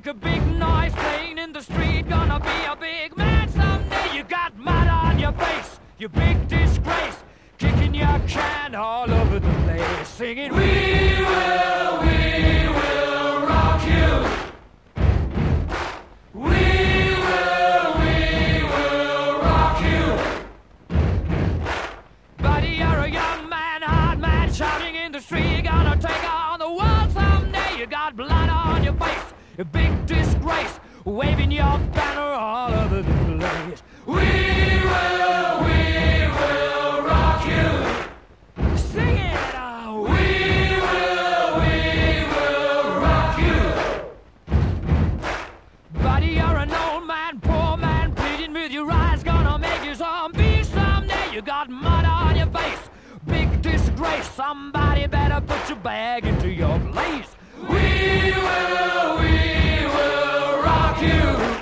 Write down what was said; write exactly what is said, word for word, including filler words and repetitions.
make a big noise playing in the street. Gonna be a big man someday. You got mud on your face, you big disgrace. Kicking your can all over the place, singing, we will, we will rock you. We will, we will rock you. Buddy, you're a young man, hard man, shouting in the street. You're gonna take on the world someday. You got blood on your face, a big disgrace, waving your banner all over the place. We will, we will rock you. Sing it out. We will, we will rock you. Buddy, you're an old man, poor man, pleading with your eyes. Gonna make you zombie someday. You got mud on your face, big disgrace. Somebody better put your bag into your place. We will, we will rock you.